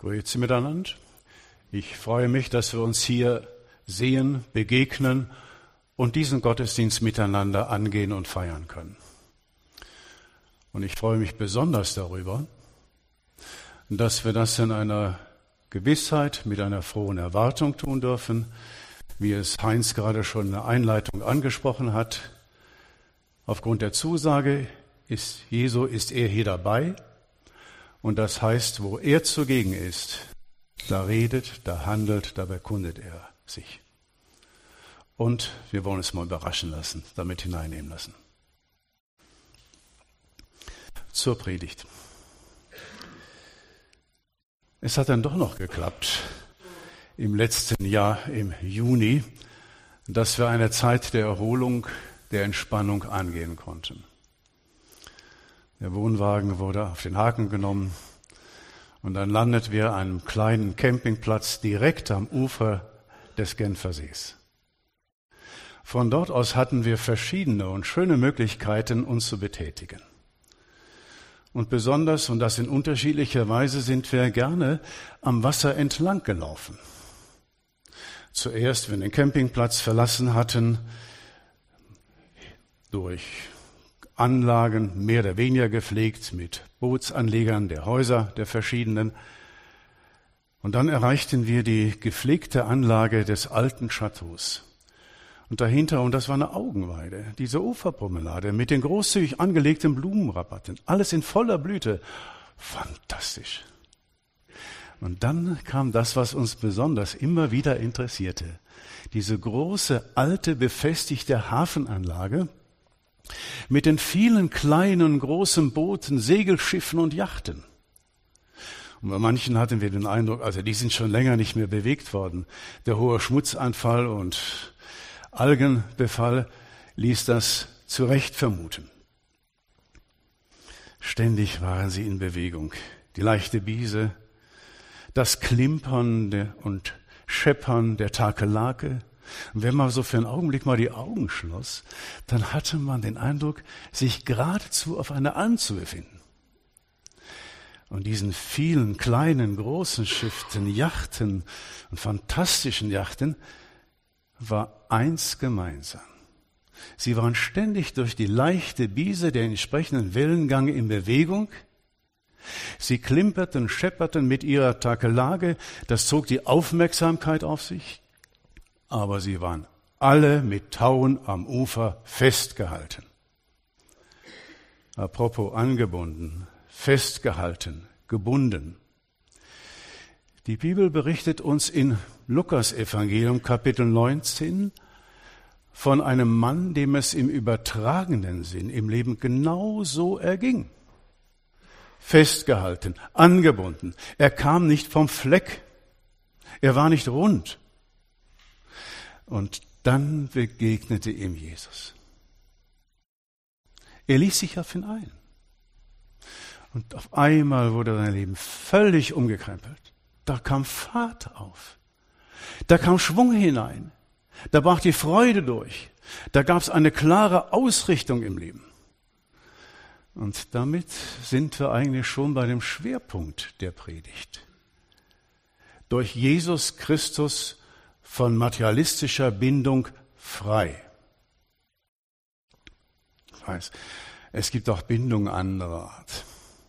Grüezi miteinander. Ich freue mich, dass wir uns hier sehen, begegnen und diesen Gottesdienst miteinander angehen und feiern können. Und ich freue mich besonders darüber, dass wir das in einer Gewissheit, mit einer frohen Erwartung tun dürfen, wie es Heinz gerade schon in der Einleitung angesprochen hat. Aufgrund der Zusage ist er hier dabei. Und das heißt, wo er zugegen ist, da redet, da handelt, da bekundet er sich. Und wir wollen es mal überraschen lassen, damit hineinnehmen lassen. Zur Predigt. Es hat dann doch noch geklappt, im letzten Jahr, im Juni, dass wir eine Zeit der Erholung, der Entspannung angehen konnten. Der Wohnwagen wurde auf den Haken genommen und dann landeten wir an einem kleinen Campingplatz direkt am Ufer des Genfersees. Von dort aus hatten wir verschiedene und schöne Möglichkeiten, uns zu betätigen. Und besonders, und das in unterschiedlicher Weise, sind wir gerne am Wasser entlang gelaufen. Zuerst, wenn wir den Campingplatz verlassen hatten, durch Anlagen mehr oder weniger gepflegt mit Bootsanlegern der Häuser der verschiedenen. Und dann erreichten wir die gepflegte Anlage des alten Chateaus. Und dahinter, und das war eine Augenweide, diese Uferpromenade mit den großzügig angelegten Blumenrabatten, alles in voller Blüte. Fantastisch. Und dann kam das, was uns besonders immer wieder interessierte. Diese große, alte, befestigte Hafenanlage mit den vielen kleinen, großen Booten, Segelschiffen und Yachten. Und bei manchen hatten wir den Eindruck, also die sind schon länger nicht mehr bewegt worden. Der hohe Schmutzanfall und Algenbefall ließ das zu Recht vermuten. Ständig waren sie in Bewegung. Die leichte Biese, das Klimpern und Scheppern der Takelake. Und wenn man so für einen Augenblick mal die Augen schloss, dann hatte man den Eindruck, sich geradezu auf einer Alm zu befinden. Und diesen vielen kleinen, großen Schiffen, Yachten und fantastischen Yachten war eins gemeinsam. Sie waren ständig durch die leichte Biese, der entsprechenden Wellengang in Bewegung. Sie klimperten, schepperten mit ihrer Takelage, das zog die Aufmerksamkeit auf sich. Aber sie waren alle mit Tauen am Ufer festgehalten. Apropos angebunden, festgehalten, gebunden. Die Bibel berichtet uns in Lukas-Evangelium, Kapitel 19, von einem Mann, dem es im übertragenen Sinn im Leben genau so erging. Festgehalten, angebunden. Er kam nicht vom Fleck. Er war nicht rund. Und dann begegnete ihm Jesus. Er ließ sich auf ihn ein. Und auf einmal wurde sein Leben völlig umgekrempelt. Da kam Fahrt auf. Da kam Schwung hinein. Da brach die Freude durch. Da gab es eine klare Ausrichtung im Leben. Und damit sind wir eigentlich schon bei dem Schwerpunkt der Predigt. Durch Jesus Christus von materialistischer Bindung frei. Ich weiß, es gibt auch Bindungen anderer Art.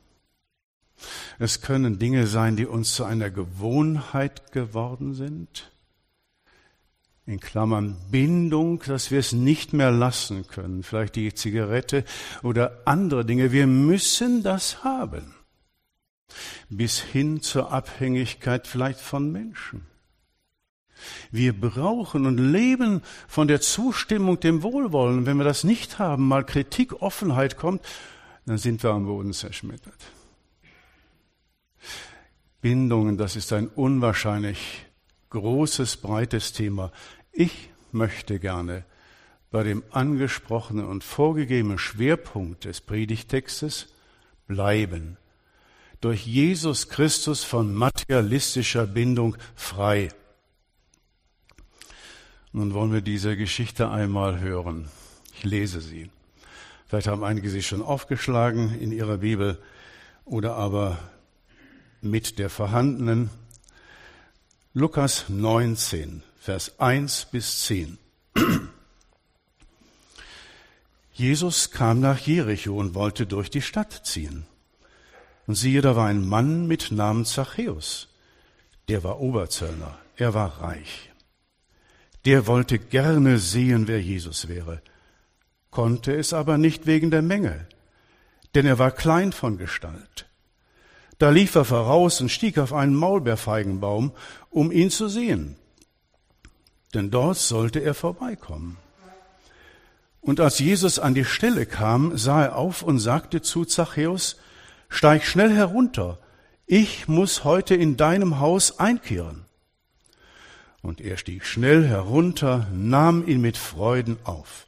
Es können Dinge sein, die uns zu einer Gewohnheit geworden sind. In Klammern Bindung, dass wir es nicht mehr lassen können. Vielleicht die Zigarette oder andere Dinge. Wir müssen das haben. Bis hin zur Abhängigkeit vielleicht von Menschen. Wir brauchen und leben von der Zustimmung, dem Wohlwollen. Wenn wir das nicht haben, mal Kritik, Offenheit kommt, dann sind wir am Boden zerschmettert. Bindungen, das ist ein unwahrscheinlich großes, breites Thema. Ich möchte gerne bei dem angesprochenen und vorgegebenen Schwerpunkt des Predigtextes bleiben. Durch Jesus Christus von materialistischer Bindung frei. Nun wollen wir diese Geschichte einmal hören. Ich lese sie. Vielleicht haben einige sie schon aufgeschlagen in ihrer Bibel oder aber mit der vorhandenen. Lukas 19, Vers 1 bis 10. Jesus kam nach Jericho und wollte durch die Stadt ziehen. Und siehe, da war ein Mann mit Namen Zachäus. Der war Oberzöllner, er war reich. Der wollte gerne sehen, wer Jesus wäre, konnte es aber nicht wegen der Menge, denn er war klein von Gestalt. Da lief er voraus und stieg auf einen Maulbeerfeigenbaum, um ihn zu sehen, denn dort sollte er vorbeikommen. Und als Jesus an die Stelle kam, sah er auf und sagte zu Zachäus: Steig schnell herunter, ich muss heute in deinem Haus einkehren. Und er stieg schnell herunter, nahm ihn mit Freuden auf.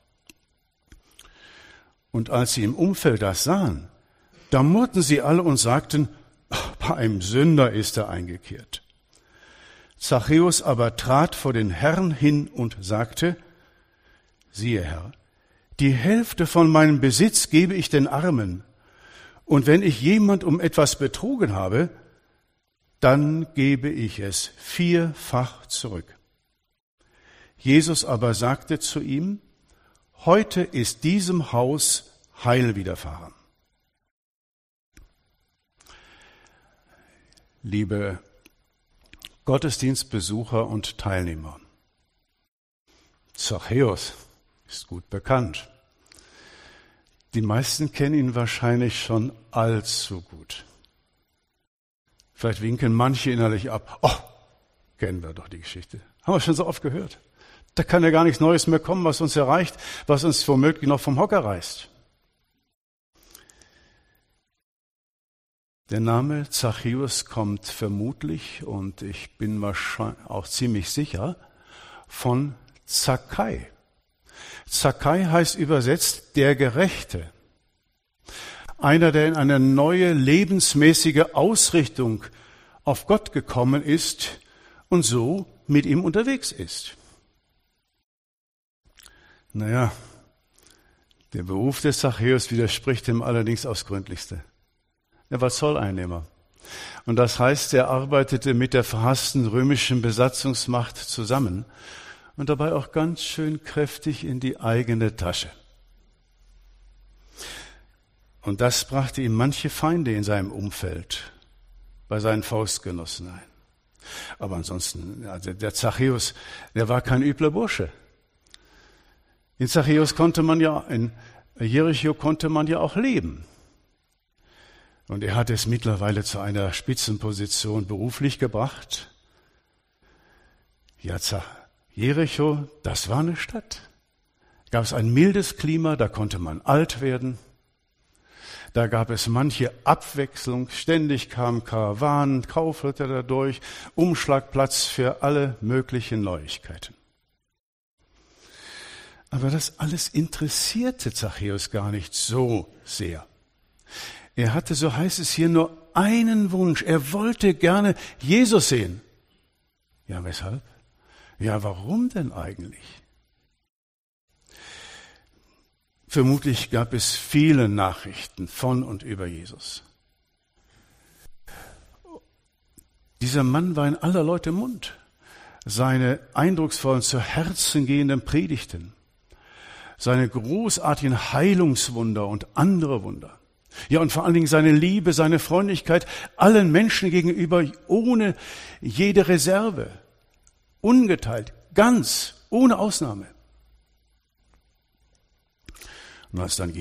Und als sie im Umfeld das sahen, da murrten sie alle und sagten: Bei einem Sünder ist er eingekehrt. Zachäus aber trat vor den Herrn hin und sagte: Siehe, Herr, die Hälfte von meinem Besitz gebe ich den Armen, und wenn ich jemand um etwas betrogen habe, dann gebe ich es 4-fach zurück. Jesus aber sagte zu ihm: Heute ist diesem Haus Heil widerfahren. Liebe Gottesdienstbesucher und Teilnehmer, Zachäus ist gut bekannt. Die meisten kennen ihn wahrscheinlich schon allzu gut. Vielleicht winken manche innerlich ab. Oh, kennen wir doch die Geschichte. Haben wir schon so oft gehört. Da kann ja gar nichts Neues mehr kommen, was uns erreicht, was uns womöglich noch vom Hocker reißt. Der Name Zachäus kommt vermutlich, und ich bin wahrscheinlich auch ziemlich sicher, von Zakkai. Zakkai heißt übersetzt der Gerechte. Einer, der in eine neue lebensmäßige Ausrichtung auf Gott gekommen ist und so mit ihm unterwegs ist. Naja, der Beruf des Zachäus widerspricht dem allerdings aufs Gründlichste. Er war Zolleinnehmer. Und das heißt, er arbeitete mit der verhassten römischen Besatzungsmacht zusammen und dabei auch ganz schön kräftig in die eigene Tasche. Und das brachte ihm manche Feinde in seinem Umfeld, bei seinen Faustgenossen ein. Aber ansonsten, also der Zachäus, der war kein übler Bursche. In Jericho konnte man ja auch leben. Und er hat es mittlerweile zu einer Spitzenposition beruflich gebracht. Ja, Jericho, das war eine Stadt. Da gab es ein mildes Klima, da konnte man alt werden. Da gab es manche Abwechslung, ständig kamen Karawanen, Kaufleute dadurch, Umschlagplatz für alle möglichen Neuigkeiten. Aber das alles interessierte Zachäus gar nicht so sehr. Er hatte, so heißt es hier, nur einen Wunsch. Er wollte gerne Jesus sehen. Ja, weshalb? Ja, warum denn eigentlich? Vermutlich gab es viele Nachrichten von und über Jesus. Dieser Mann war in aller Leute Mund. Seine eindrucksvollen, zu Herzen gehenden Predigten, seine großartigen Heilungswunder und andere Wunder. Ja, und vor allen Dingen seine Liebe, seine Freundlichkeit allen Menschen gegenüber, ohne jede Reserve, ungeteilt, ganz, ohne Ausnahme. Und als dann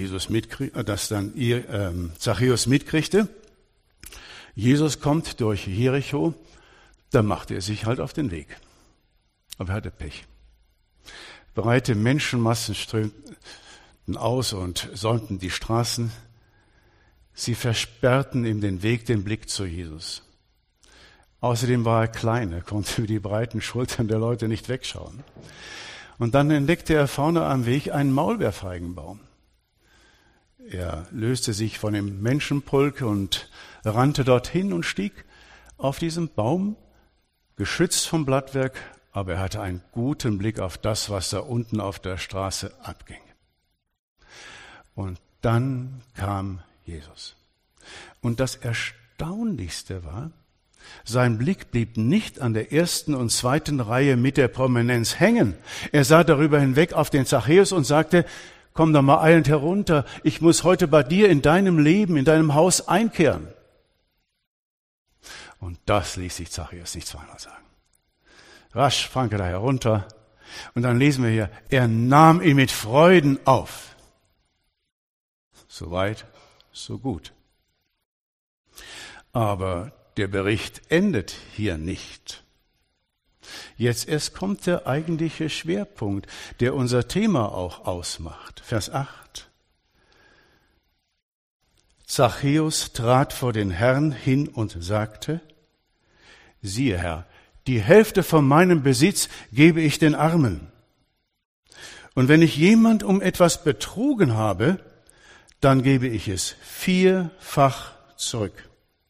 Zachäus mitkriegte, Jesus kommt durch Jericho, dann machte er sich halt auf den Weg. Aber er hatte Pech. Breite Menschenmassen strömten aus und säumten die Straßen. Sie versperrten ihm den Weg, den Blick zu Jesus. Außerdem war er klein, er konnte über die breiten Schultern der Leute nicht wegschauen. Und dann entdeckte er vorne am Weg einen Maulbeerfeigenbaum. Er löste sich von dem Menschenpulk und rannte dorthin und stieg auf diesen Baum, geschützt vom Blattwerk, aber er hatte einen guten Blick auf das, was da unten auf der Straße abging. Und dann kam Jesus. Und das Erstaunlichste war, Sein Blick blieb nicht an der ersten und zweiten Reihe mit der Prominenz hängen. Er sah darüber hinweg auf den Zachäus und sagte, komm doch mal eilend herunter, ich muss heute bei dir in deinem Leben, in deinem Haus einkehren. Und das ließ sich Zachäus nicht zweimal sagen. Rasch sprang er da herunter und dann lesen wir hier, er nahm ihn mit Freuden auf. So weit, so gut. Aber der Bericht endet hier nicht. Jetzt erst kommt der eigentliche Schwerpunkt, der unser Thema auch ausmacht. Vers 8. Zachäus trat vor den Herrn hin und sagte, siehe Herr, die Hälfte von meinem Besitz gebe ich den Armen. Und wenn ich jemand um etwas betrogen habe, dann gebe ich es 4-fach zurück.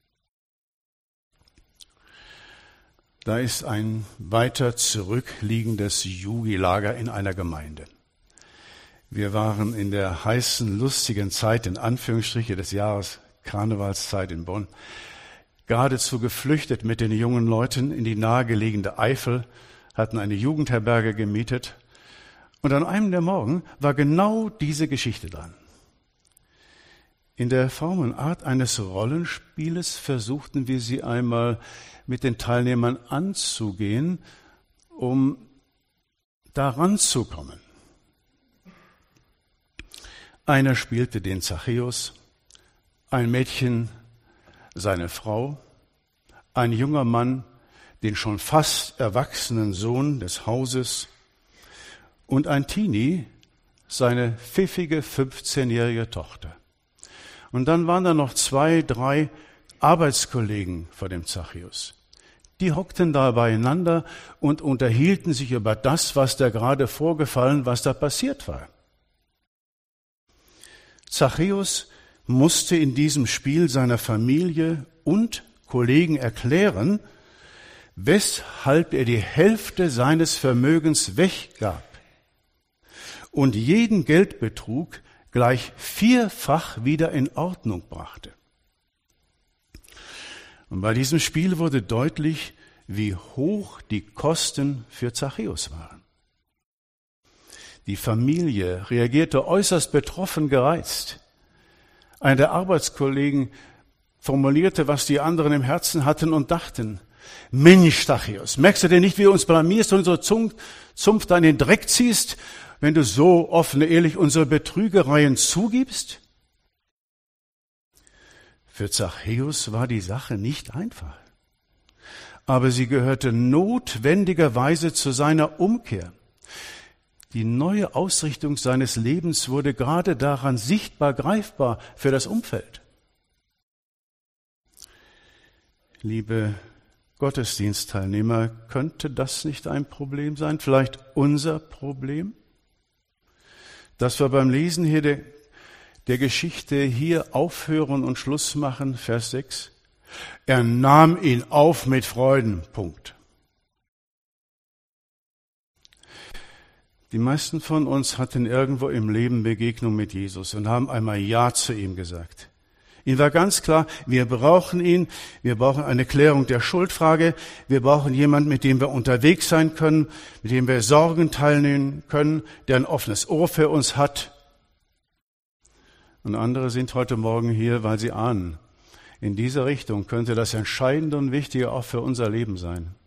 Da ist ein weiter zurückliegendes Jugendlager in einer Gemeinde. Wir waren in der heißen, lustigen Zeit, in Anführungsstriche des Jahres, Karnevalszeit in Bonn, geradezu geflüchtet mit den jungen Leuten in die nahegelegene Eifel, hatten eine Jugendherberge gemietet. Und an einem der Morgen war genau diese Geschichte dran. In der Form und Art eines Rollenspieles versuchten wir sie einmal mit den Teilnehmern anzugehen, um da ranzukommen. Einer spielte den Zachäus, ein Mädchen seine Frau, ein junger Mann den schon fast erwachsenen Sohn des Hauses und ein Teenie seine pfiffige 15-jährige Tochter. Und dann waren da noch 2, 3 Arbeitskollegen vor dem Zachäus. Die hockten da beieinander und unterhielten sich über das, was da gerade vorgefallen, was da passiert war. Zachäus musste in diesem Spiel seiner Familie und Kollegen erklären, weshalb er die Hälfte seines Vermögens weggab und jeden Geldbetrug gleich 4-fach wieder in Ordnung brachte. Und bei diesem Spiel wurde deutlich, wie hoch die Kosten für Zachäus waren. Die Familie reagierte äußerst betroffen, gereizt. Einer der Arbeitskollegen formulierte, was die anderen im Herzen hatten und dachten, Mensch, Zachäus, merkst du denn nicht, wie du uns blamierst und unsere Zunft an den Dreck ziehst, wenn du so offen, ehrlich unsere Betrügereien zugibst? Für Zachäus war die Sache nicht einfach. Aber sie gehörte notwendigerweise zu seiner Umkehr. Die neue Ausrichtung seines Lebens wurde gerade daran sichtbar, greifbar für das Umfeld. Liebe Gottesdienstteilnehmer, könnte das nicht ein Problem sein? Vielleicht unser Problem? Dass wir beim Lesen hier der Geschichte hier aufhören und Schluss machen, Vers 6. Er nahm ihn auf mit Freuden, Punkt. Die meisten von uns hatten irgendwo im Leben Begegnung mit Jesus und haben einmal Ja zu ihm gesagt. Ihnen war ganz klar, wir brauchen ihn, wir brauchen eine Klärung der Schuldfrage, wir brauchen jemanden, mit dem wir unterwegs sein können, mit dem wir Sorgen teilnehmen können, der ein offenes Ohr für uns hat. Und andere sind heute Morgen hier, weil sie ahnen, in dieser Richtung könnte das Entscheidende und Wichtige auch für unser Leben sein.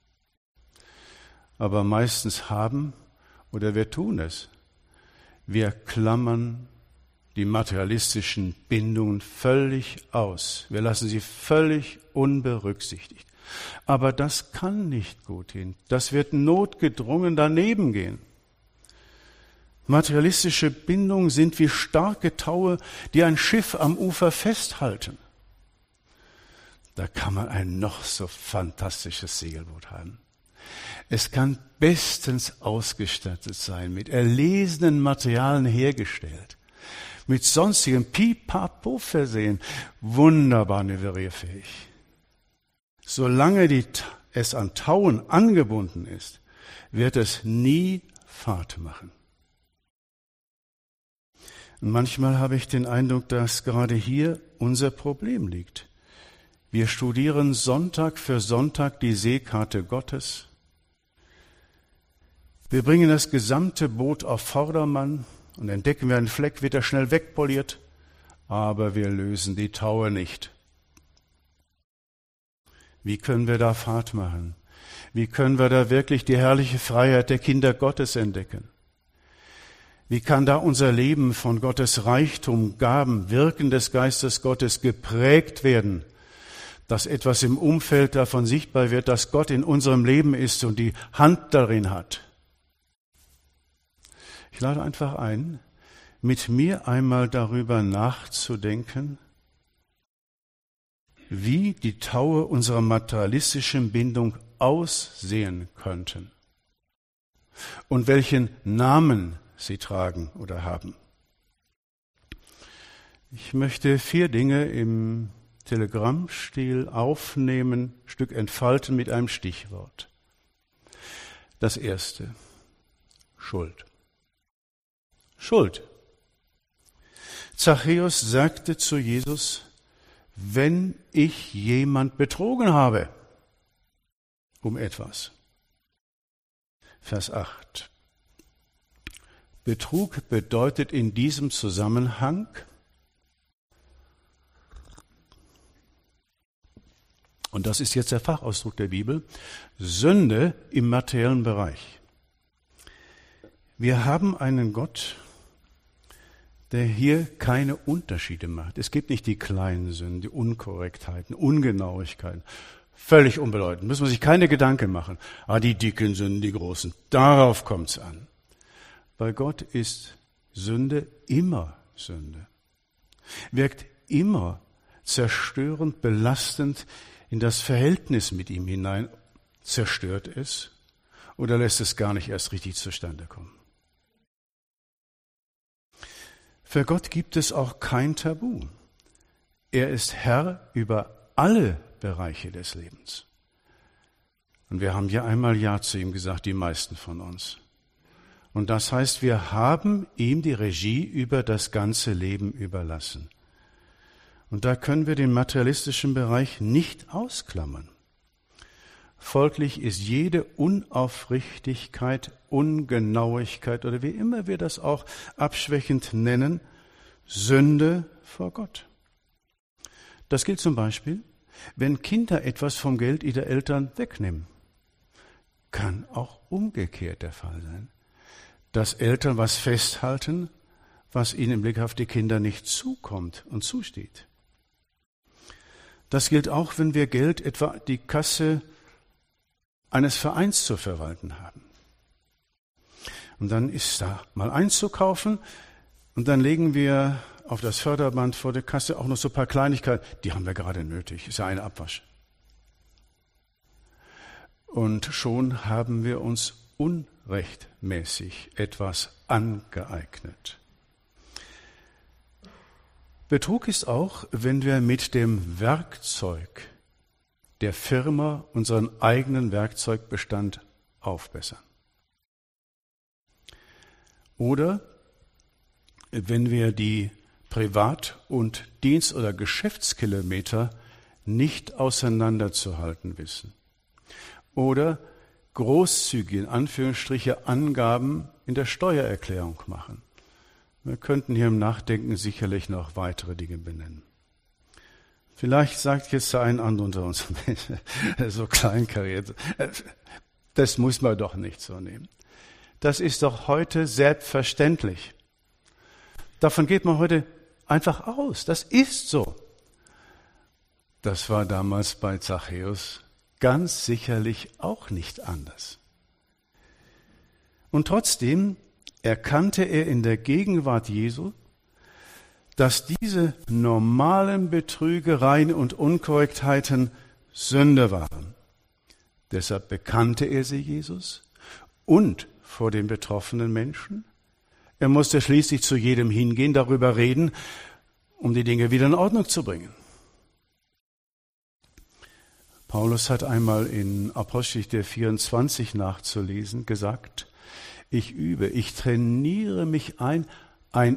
Aber meistens haben oder wir tun es. Wir klammern die materialistischen Bindungen völlig aus. Wir lassen sie völlig unberücksichtigt. Aber das kann nicht gut gehen. Das wird notgedrungen daneben gehen. Materialistische Bindungen sind wie starke Taue, die ein Schiff am Ufer festhalten. Da kann man ein noch so fantastisches Segelboot haben. Es kann bestens ausgestattet sein, mit erlesenen Materialien hergestellt, mit sonstigem Pipapo versehen, wunderbar manövrierfähig. Solange es an Tauen angebunden ist, wird es nie Fahrt machen. Und manchmal habe ich den Eindruck, dass gerade hier unser Problem liegt. Wir studieren Sonntag für Sonntag die Seekarte Gottes. Wir bringen das gesamte Boot auf Vordermann und entdecken wir einen Fleck, wird er schnell wegpoliert, aber wir lösen die Taue nicht. Wie können wir da Fahrt machen? Wie können wir da wirklich die herrliche Freiheit der Kinder Gottes entdecken? Wie kann da unser Leben von Gottes Reichtum, Gaben, Wirken des Geistes Gottes geprägt werden, dass etwas im Umfeld davon sichtbar wird, dass Gott in unserem Leben ist und die Hand darin hat? Ich lade einfach ein, mit mir einmal darüber nachzudenken, wie die Taue unserer materialistischen Bindung aussehen könnten und welchen Namen sie tragen oder haben. Ich möchte 4 Dinge im Telegrammstil aufnehmen, Stück entfalten mit einem Stichwort. Das erste, Schuld. Schuld. Zachäus sagte zu Jesus: Wenn ich jemand betrogen habe um etwas. Vers 8. Betrug bedeutet in diesem Zusammenhang und das ist jetzt der Fachausdruck der Bibel, Sünde im materiellen Bereich. Wir haben einen Gott, der hier keine Unterschiede macht. Es gibt nicht die kleinen Sünden, die Unkorrektheiten, Ungenauigkeiten. Völlig unbedeutend, müssen wir sich keine Gedanken machen. Die dicken Sünden, die großen, darauf kommt es an. Bei Gott ist Sünde immer Sünde. Wirkt immer zerstörend, belastend in das Verhältnis mit ihm hinein. Zerstört es oder lässt es gar nicht erst richtig zustande kommen. Für Gott gibt es auch kein Tabu. Er ist Herr über alle Bereiche des Lebens. Und wir haben ja einmal Ja zu ihm gesagt, die meisten von uns. Und das heißt, wir haben ihm die Regie über das ganze Leben überlassen. Und da können wir den materialistischen Bereich nicht ausklammern. Folglich ist jede Unaufrichtigkeit, Ungenauigkeit oder wie immer wir das auch abschwächend nennen, Sünde vor Gott. Das gilt zum Beispiel, wenn Kinder etwas vom Geld ihrer Eltern wegnehmen. Kann auch umgekehrt der Fall sein, dass Eltern was festhalten, was ihnen im Blick auf die Kinder nicht zukommt und zusteht. Das gilt auch, wenn wir Geld, etwa die Kasse eines Vereins zu verwalten haben. Und dann ist da mal einzukaufen und dann legen wir auf das Förderband vor der Kasse auch noch so ein paar Kleinigkeiten. Die haben wir gerade nötig, ist ja ein Abwasch. Und schon haben wir uns unrechtmäßig etwas angeeignet. Betrug ist auch, wenn wir mit dem Werkzeug der Firma unseren eigenen Werkzeugbestand aufbessern. Oder wenn wir die Privat- und Dienst- oder Geschäftskilometer nicht auseinanderzuhalten wissen. Oder großzügige, in Anführungsstriche, Angaben in der Steuererklärung machen. Wir könnten hier im Nachdenken sicherlich noch weitere Dinge benennen. Vielleicht sagt jetzt der ein andere unter uns, so kleinkariert, das muss man doch nicht so nehmen. Das ist doch heute selbstverständlich. Davon geht man heute einfach aus. Das ist so. Das war damals bei Zachäus ganz sicherlich auch nicht anders. Und trotzdem erkannte er in der Gegenwart Jesu, dass diese normalen Betrügereien und Unkorrektheiten Sünde waren. Deshalb bekannte er sie Jesus und vor den betroffenen Menschen. Er musste schließlich zu jedem hingehen, darüber reden, um die Dinge wieder in Ordnung zu bringen. Paulus hat einmal in Apostelgeschichte 24 nachzulesen gesagt, ich trainiere mich ein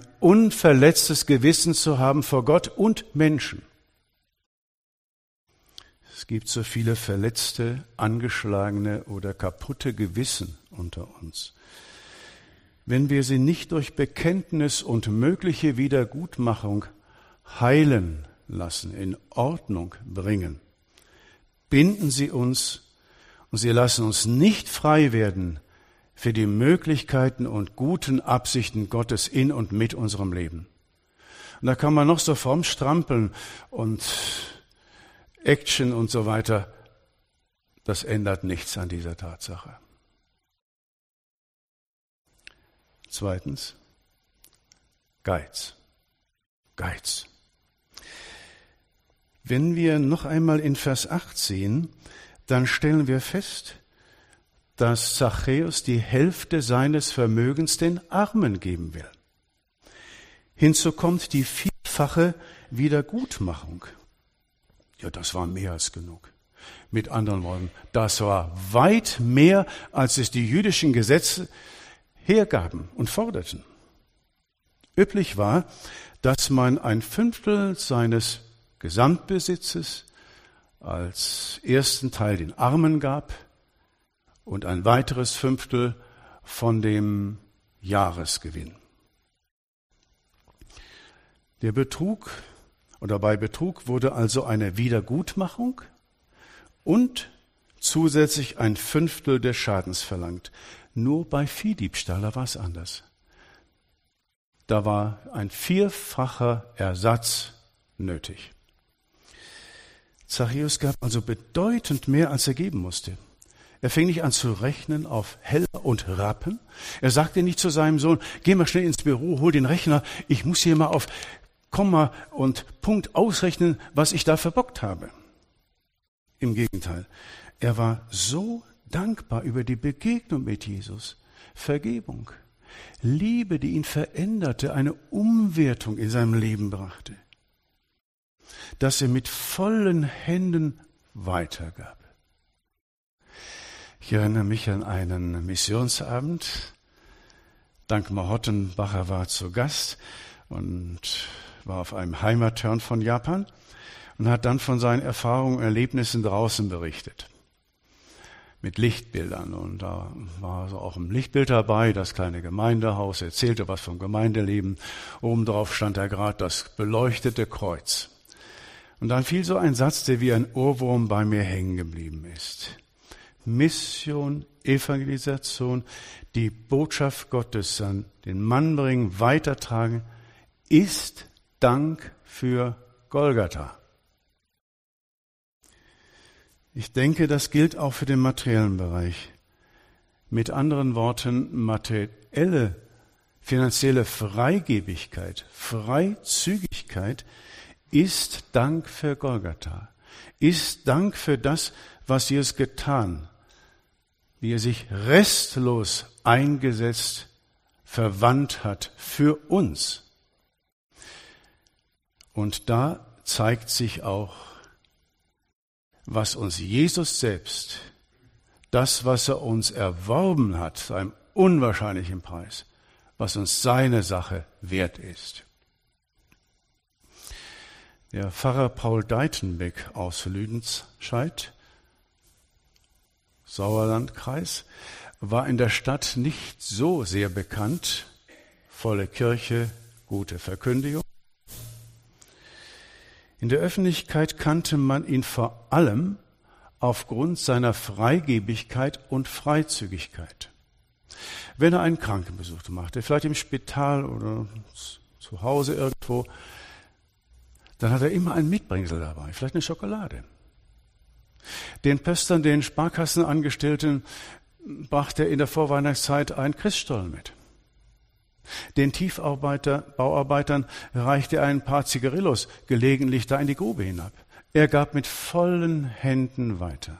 unverletztes Gewissen zu haben vor Gott und Menschen. Es gibt so viele verletzte, angeschlagene oder kaputte Gewissen unter uns. Wenn wir sie nicht durch Bekenntnis und mögliche Wiedergutmachung heilen lassen, in Ordnung bringen, binden sie uns und sie lassen uns nicht frei werden für die Möglichkeiten und guten Absichten Gottes in und mit unserem Leben. Und da kann man noch so fromm strampeln und Action und so weiter. Das ändert nichts an dieser Tatsache. Zweitens, Geiz. Geiz. Wenn wir noch einmal in Vers 8 sehen, dann stellen wir fest, dass Zachäus die Hälfte seines Vermögens den Armen geben will. Hinzu kommt die vielfache Wiedergutmachung. Ja, das war mehr als genug. Mit anderen Worten, das war weit mehr, als es die jüdischen Gesetze hergaben und forderten. Üblich war, dass man 1/5 seines Gesamtbesitzes als ersten Teil den Armen gab und ein weiteres 1/5 von dem Jahresgewinn. Der Betrug oder bei Betrug wurde also eine Wiedergutmachung und zusätzlich 1/5 des Schadens verlangt. Nur bei Viehdiebstahl, da war es anders. Da war ein 4-facher Ersatz nötig. Zachäus gab also bedeutend mehr, als er geben musste. Er fing nicht an zu rechnen auf Heller und Rappen. Er sagte nicht zu seinem Sohn, geh mal schnell ins Büro, hol den Rechner, ich muss hier mal auf Komma und Punkt ausrechnen, was ich da verbockt habe. Im Gegenteil, er war so dankbar über die Begegnung mit Jesus, Vergebung, Liebe, die ihn veränderte, eine Umwertung in seinem Leben brachte, dass er mit vollen Händen weitergab. Ich erinnere mich an einen Missionsabend. Dankmar Hottenbacher war zu Gast und war auf einem Heimatturn von Japan und hat dann von seinen Erfahrungen und Erlebnissen draußen berichtet. Mit Lichtbildern. Und da war so auch ein Lichtbild dabei, das kleine Gemeindehaus, erzählte was vom Gemeindeleben. Obendrauf stand da gerade das beleuchtete Kreuz. Und dann fiel so ein Satz, der wie ein Ohrwurm bei mir hängen geblieben ist. Mission, Evangelisation, die Botschaft Gottes an den Mann bringen, weitertragen, ist Dank für Golgatha. Ich denke, das gilt auch für den materiellen Bereich. Mit anderen Worten, materielle, finanzielle Freigebigkeit, Freizügigkeit ist Dank für Golgatha, ist Dank für das, was Jesus getan, wie er sich restlos eingesetzt, verwandt hat für uns. Und da zeigt sich auch, was uns Jesus selbst, das, was er uns erworben hat, zu einem unwahrscheinlichen Preis, was uns seine Sache wert ist. Der Pfarrer Paul Deitenbeck aus Lüdenscheid, Sauerlandkreis, war in der Stadt nicht so sehr bekannt. Volle Kirche, gute Verkündigung. In der Öffentlichkeit kannte man ihn vor allem aufgrund seiner Freigebigkeit und Freizügigkeit. Wenn er einen Krankenbesuch machte, vielleicht im Spital oder zu Hause irgendwo, dann hat er immer ein Mitbringsel dabei, vielleicht eine Schokolade. Den Pöstern, den Sparkassenangestellten brachte er in der Vorweihnachtszeit einen Christstollen mit. Den Bauarbeitern reichte er ein paar Zigarillos gelegentlich da in die Grube hinab. Er gab mit vollen Händen weiter.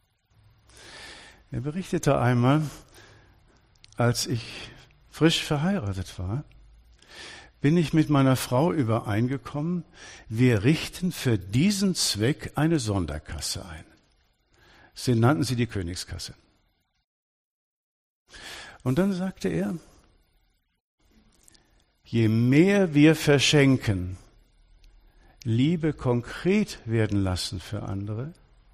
Er berichtete einmal, als ich frisch verheiratet war, bin ich mit meiner Frau übereingekommen, wir richten für diesen Zweck eine Sonderkasse ein. Sie nannten sie die Königskasse. Und dann sagte er, je mehr wir verschenken, Liebe konkret werden lassen für andere,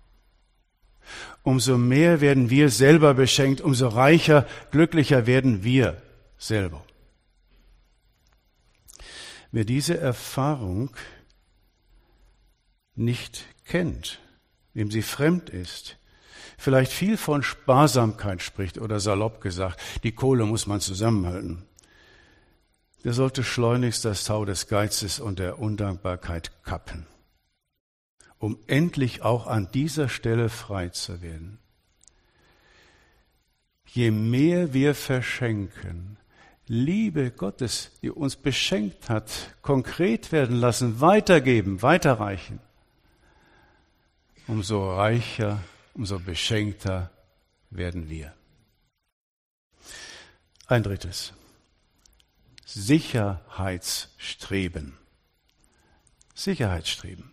umso mehr werden wir selber beschenkt, umso reicher, glücklicher werden wir selber. Wer diese Erfahrung nicht kennt, dem sie fremd ist, vielleicht viel von Sparsamkeit spricht oder salopp gesagt, die Kohle muss man zusammenhalten, der sollte schleunigst das Tau des Geizes und der Undankbarkeit kappen, um endlich auch an dieser Stelle frei zu werden. Je mehr wir verschenken, Liebe Gottes, die uns beschenkt hat, konkret werden lassen, weitergeben, weiterreichen, umso reicher, umso beschenkter werden wir. Ein drittes. Sicherheitsstreben. Sicherheitsstreben.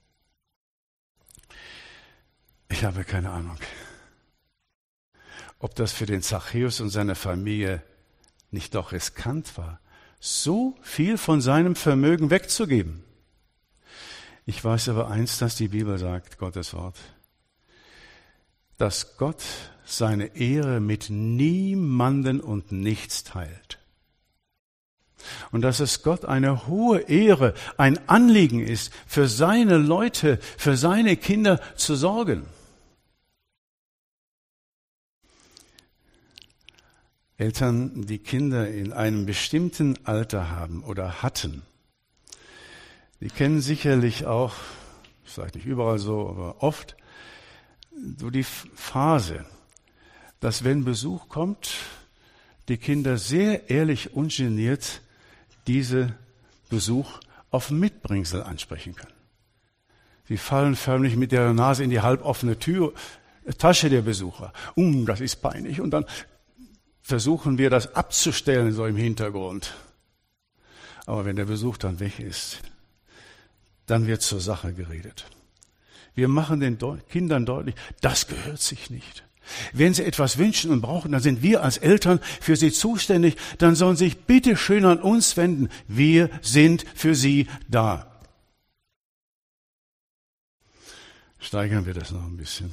Ich habe keine Ahnung, ob das für den Zachäus und seine Familie nicht doch riskant war, so viel von seinem Vermögen wegzugeben. Ich weiß aber eins, dass die Bibel sagt, Gottes Wort, dass Gott seine Ehre mit niemanden und nichts teilt. Und dass es Gott eine hohe Ehre, ein Anliegen ist, für seine Leute, für seine Kinder zu sorgen. Eltern, die Kinder in einem bestimmten Alter haben oder hatten, die kennen sicherlich auch, vielleicht nicht überall so, aber oft, so die Phase, dass wenn Besuch kommt, die Kinder sehr ehrlich, ungeniert diese Besuch auf Mitbringsel ansprechen können. Sie fallen förmlich mit der Nase in die halboffene Tasche der Besucher. Das ist peinlich. Und dann versuchen wir das abzustellen, so im Hintergrund. Aber wenn der Besuch dann weg ist, dann wird zur Sache geredet. Wir machen den Kindern deutlich, das gehört sich nicht. Wenn sie etwas wünschen und brauchen, dann sind wir als Eltern für sie zuständig. Dann sollen sie sich bitte schön an uns wenden. Wir sind für sie da. Steigern wir das noch ein bisschen.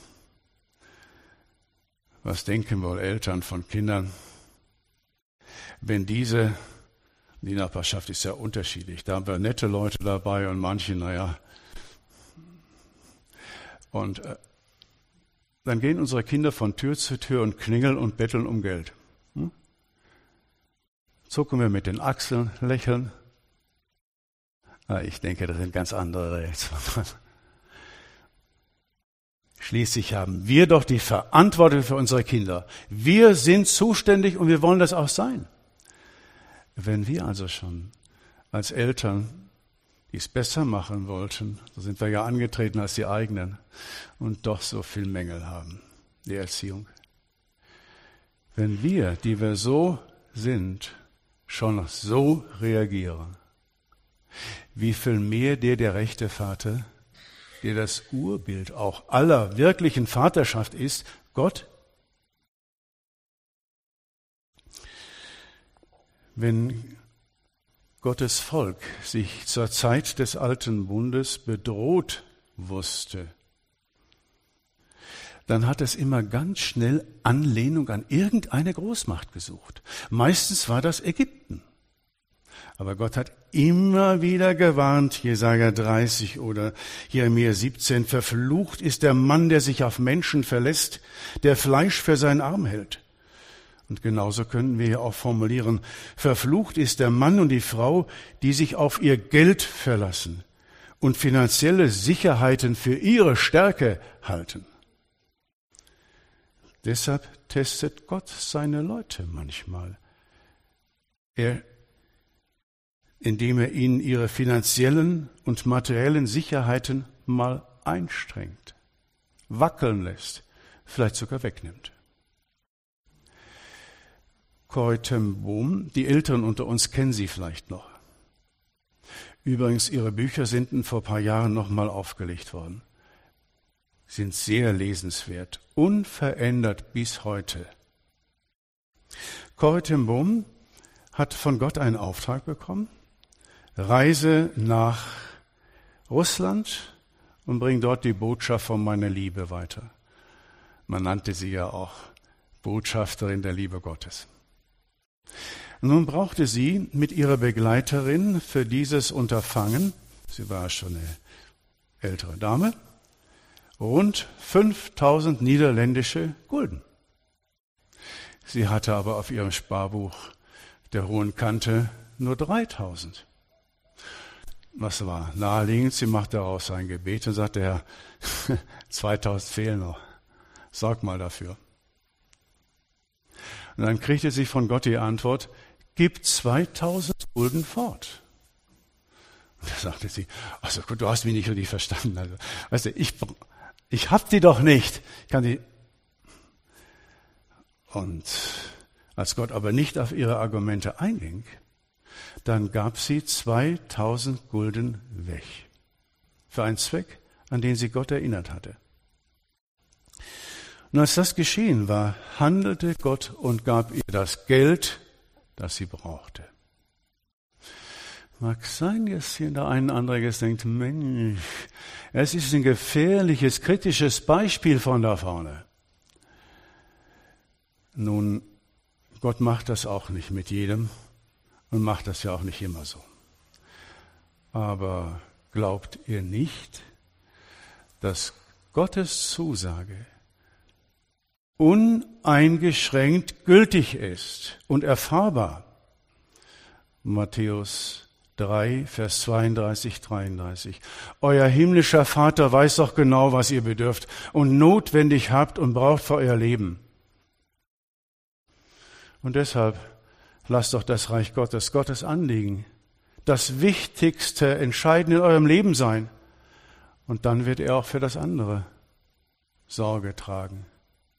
Was denken wohl Eltern von Kindern, wenn die Nachbarschaft ist ja unterschiedlich. Da haben wir nette Leute dabei und manche, Und dann gehen unsere Kinder von Tür zu Tür und klingeln und betteln um Geld. Zucken wir mit den Achseln, lächeln. Ich denke, das sind ganz andere Reaktionen. Schließlich haben wir doch die Verantwortung für unsere Kinder. Wir sind zuständig und wir wollen das auch sein. Wenn wir also schon als Eltern die es besser machen wollten, so sind wir ja angetreten als die eigenen und doch so viel Mängel haben, die Erziehung. Wenn wir, die wir so sind, schon so reagieren, wie viel mehr der rechte Vater, der das Urbild auch aller wirklichen Vaterschaft ist, Gott. Wenn Gottes Volk sich zur Zeit des Alten Bundes bedroht wusste, dann hat es immer ganz schnell Anlehnung an irgendeine Großmacht gesucht. Meistens war das Ägypten. Aber Gott hat immer wieder gewarnt, Jesaja 30 oder Jeremia 17, verflucht ist der Mann, der sich auf Menschen verlässt, der Fleisch für seinen Arm hält. Und genauso können wir ja auch formulieren, verflucht ist der Mann und die Frau, die sich auf ihr Geld verlassen und finanzielle Sicherheiten für ihre Stärke halten. Deshalb testet Gott seine Leute manchmal, indem er ihnen ihre finanziellen und materiellen Sicherheiten mal einstrengt, wackeln lässt, vielleicht sogar wegnimmt. Corrie ten Boom, die Älteren unter uns kennen sie vielleicht noch. Übrigens, ihre Bücher sind vor ein paar Jahren nochmal aufgelegt worden. Sind sehr lesenswert, unverändert bis heute. Corrie ten Boom hat von Gott einen Auftrag bekommen, reise nach Russland und bring dort die Botschaft von meiner Liebe weiter. Man nannte sie ja auch Botschafterin der Liebe Gottes. Nun brauchte sie mit ihrer Begleiterin für dieses Unterfangen, sie war schon eine ältere Dame, rund 5000 niederländische Gulden. Sie hatte aber auf ihrem Sparbuch der hohen Kante nur 3000. Was war naheliegend? Sie machte daraus ein Gebet und sagte, Herr, 2000 fehlen noch. Sorg mal dafür. Und dann kriegte sie von Gott die Antwort, gib 2000 Gulden fort. Und da sagte sie, also gut, du hast mich nicht richtig verstanden. Also, weißt du, ich hab die doch nicht. Ich kann die. Und als Gott aber nicht auf ihre Argumente einging, dann gab sie 2000 Gulden weg. Für einen Zweck, an den sie Gott erinnert hatte. Und als das geschehen war, handelte Gott und gab ihr das Geld, das sie brauchte. Mag sein, dass hier der ein oder andere jetzt denkt, Mensch, es ist ein gefährliches, kritisches Beispiel von da vorne. Nun, Gott macht das auch nicht mit jedem und macht das ja auch nicht immer so. Aber glaubt ihr nicht, dass Gottes Zusage uneingeschränkt gültig ist und erfahrbar? Matthäus 3, Vers 32, 33. Euer himmlischer Vater weiß doch genau, was ihr bedürft und notwendig habt und braucht für euer Leben. Und deshalb lasst doch das Reich Gottes, Gottes Anliegen, das wichtigste, entscheidende in eurem Leben sein. Und dann wird er auch für das andere Sorge tragen.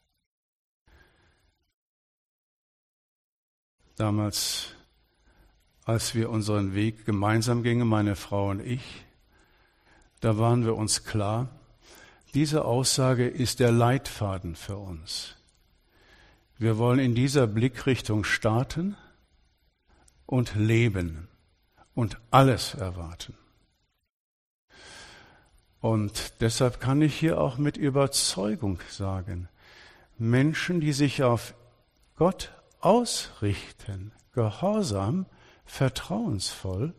Damals, als wir unseren Weg gemeinsam gingen, meine Frau und ich, da waren wir uns klar, diese Aussage ist der Leitfaden für uns. Wir wollen in dieser Blickrichtung starten und leben und alles erwarten. Und deshalb kann ich hier auch mit Überzeugung sagen, Menschen, die sich auf Gott ausrichten, gehorsam, vertrauensvoll,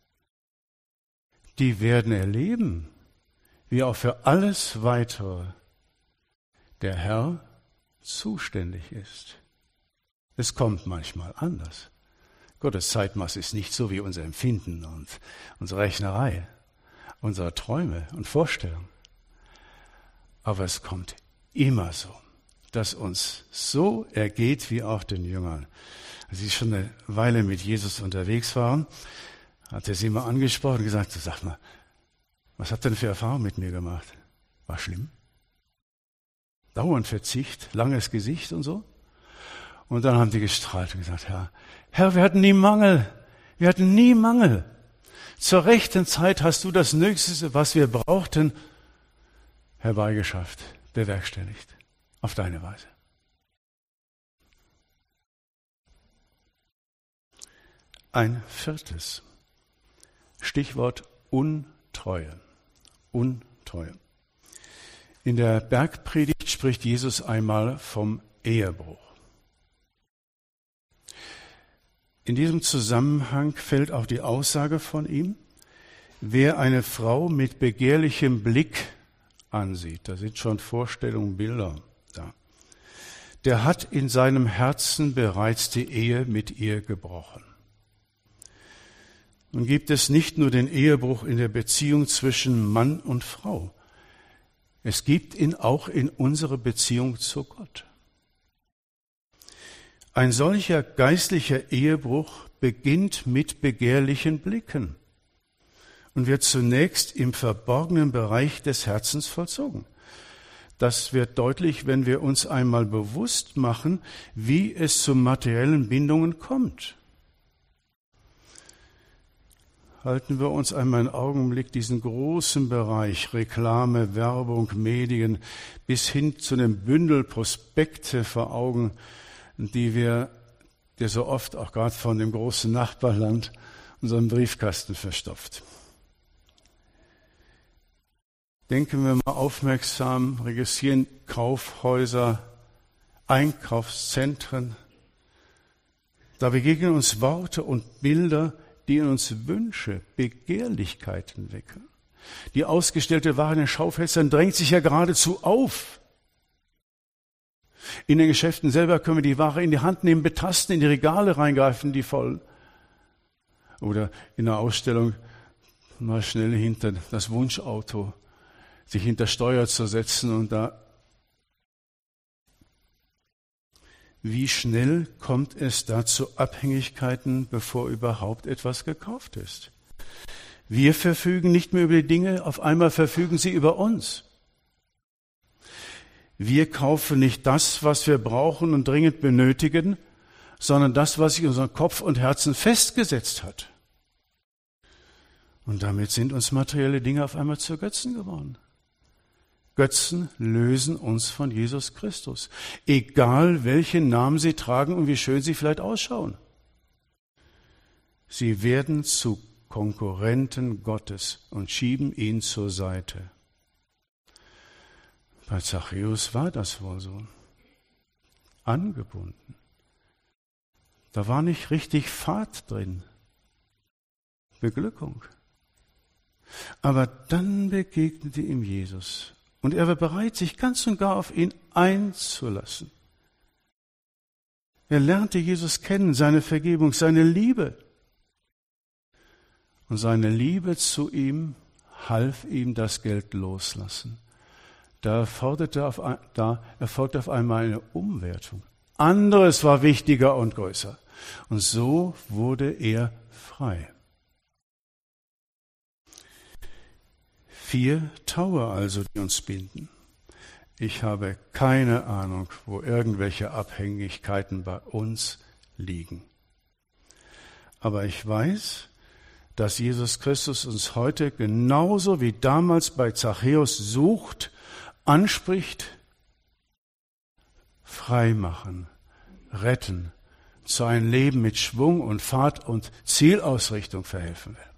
die werden erleben, wie auch für alles Weitere der Herr zuständig ist. Es kommt manchmal anders. Gottes Zeitmaß ist nicht so wie unser Empfinden und unsere Rechnerei, unsere Träume und Vorstellungen. Aber es kommt immer so, dass uns so ergeht wie auch den Jüngern. Als sie schon eine Weile mit Jesus unterwegs waren, hat er sie mal angesprochen und gesagt, sag mal, was habt ihr denn für Erfahrungen mit mir gemacht? War schlimm? Dauernd Verzicht, langes Gesicht und so. Und dann haben die gestrahlt und gesagt, Herr, wir hatten nie Mangel. Wir hatten nie Mangel. Zur rechten Zeit hast du das Nötigste, was wir brauchten, herbeigeschafft, bewerkstelligt. Auf deine Weise. Ein viertes. Stichwort Untreue. Untreue. In der Bergpredigt spricht Jesus einmal vom Ehebruch. In diesem Zusammenhang fällt auch die Aussage von ihm, wer eine Frau mit begehrlichem Blick ansieht, da sind schon Vorstellungen, Bilder da, der hat in seinem Herzen bereits die Ehe mit ihr gebrochen. Nun gibt es nicht nur den Ehebruch in der Beziehung zwischen Mann und Frau, es gibt ihn auch in unserer Beziehung zu Gott. Ein solcher geistlicher Ehebruch beginnt mit begehrlichen Blicken und wird zunächst im verborgenen Bereich des Herzens vollzogen. Das wird deutlich, wenn wir uns einmal bewusst machen, wie es zu materiellen Bindungen kommt. Halten wir uns einmal einen Augenblick diesen großen Bereich Reklame, Werbung, Medien bis hin zu einem Bündel Prospekte vor Augen, der so oft auch gerade von dem großen Nachbarland unseren Briefkasten verstopft. Denken wir mal aufmerksam, registrieren, Kaufhäuser, Einkaufszentren. Da begegnen uns Worte und Bilder, die in uns Wünsche, Begehrlichkeiten wecken. Die ausgestellte Ware in den Schaufenstern drängt sich ja geradezu auf. In den Geschäften selber können wir die Ware in die Hand nehmen, betasten, in die Regale reingreifen, die voll. Oder in der Ausstellung mal schnell hinter das Wunschauto, sich hinter Steuer zu setzen und da. Wie schnell kommt es da zu Abhängigkeiten, bevor überhaupt etwas gekauft ist? Wir verfügen nicht mehr über die Dinge, auf einmal verfügen sie über uns. Wir kaufen nicht das, was wir brauchen und dringend benötigen, sondern das, was sich in unserem Kopf und Herzen festgesetzt hat. Und damit sind uns materielle Dinge auf einmal zu Götzen geworden. Götzen lösen uns von Jesus Christus, egal welchen Namen sie tragen und wie schön sie vielleicht ausschauen. Sie werden zu Konkurrenten Gottes und schieben ihn zur Seite. Bei Zachäus war das wohl so. Angebunden. Da war nicht richtig Fahrt drin. Beglückung. Aber dann begegnete ihm Jesus. Und er war bereit, sich ganz und gar auf ihn einzulassen. Er lernte Jesus kennen, seine Vergebung, seine Liebe. Und seine Liebe zu ihm half ihm das Geld loslassen. Da erfolgte auf einmal eine Umwertung. Anderes war wichtiger und größer. Und so wurde er frei. 4 Taue also, die uns binden. Ich habe keine Ahnung, wo irgendwelche Abhängigkeiten bei uns liegen. Aber ich weiß, dass Jesus Christus uns heute genauso wie damals bei Zachäus sucht, anspricht, frei machen, retten, zu einem Leben mit Schwung und Fahrt und Zielausrichtung verhelfen will.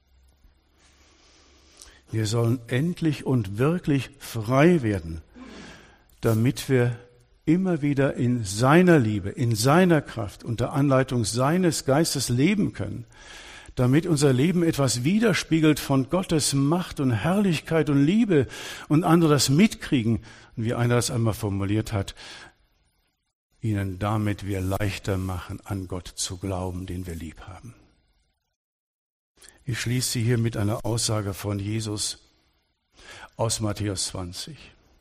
Wir sollen endlich und wirklich frei werden, damit wir immer wieder in seiner Liebe, in seiner Kraft, unter Anleitung seines Geistes leben können, damit unser Leben etwas widerspiegelt von Gottes Macht und Herrlichkeit und Liebe und andere das mitkriegen. Und wie einer das einmal formuliert hat, ihnen damit wir leichter machen, an Gott zu glauben, den wir lieb haben. Ich schließe hier mit einer Aussage von Jesus aus Matthäus 20.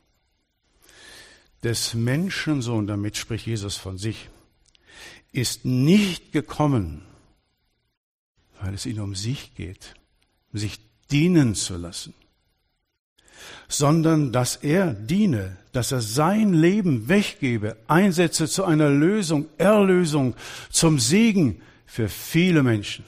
Des Menschensohn, damit spricht Jesus von sich, ist nicht gekommen, weil es ihm um sich geht, um sich dienen zu lassen, sondern dass er diene, dass er sein Leben weggebe, einsetze zu einer Lösung, Erlösung, zum Segen für viele Menschen.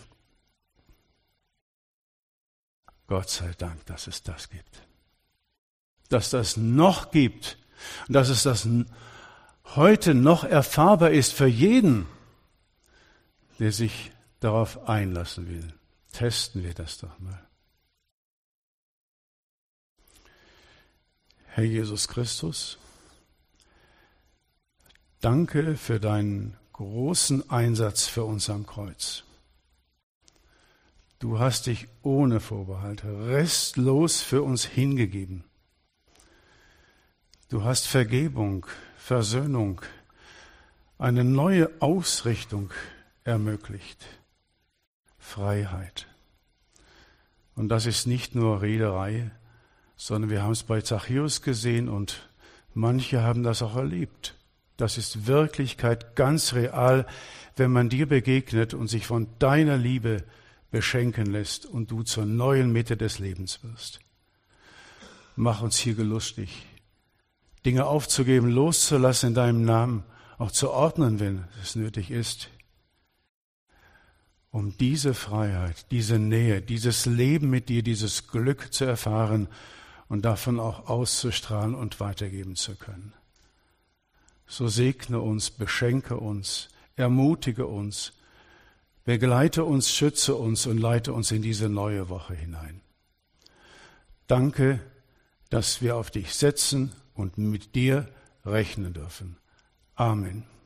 Gott sei Dank, dass es das gibt. Dass das noch gibt und dass es das heute noch erfahrbar ist für jeden, der sich darauf einlassen will. Testen wir das doch mal. Herr Jesus Christus, danke für deinen großen Einsatz für uns am Kreuz. Du hast dich ohne Vorbehalt restlos für uns hingegeben. Du hast Vergebung, Versöhnung, eine neue Ausrichtung ermöglicht. Freiheit. Und das ist nicht nur Rederei, sondern wir haben es bei Zachäus gesehen und manche haben das auch erlebt. Das ist Wirklichkeit ganz real, wenn man dir begegnet und sich von deiner Liebe beschenken lässt und du zur neuen Mitte des Lebens wirst. Mach uns hier gelustig, Dinge aufzugeben, loszulassen in deinem Namen, auch zu ordnen, wenn es nötig ist, um diese Freiheit, diese Nähe, dieses Leben mit dir, dieses Glück zu erfahren und davon auch auszustrahlen und weitergeben zu können. So segne uns, beschenke uns, ermutige uns, begleite uns, schütze uns und leite uns in diese neue Woche hinein. Danke, dass wir auf dich setzen und mit dir rechnen dürfen. Amen.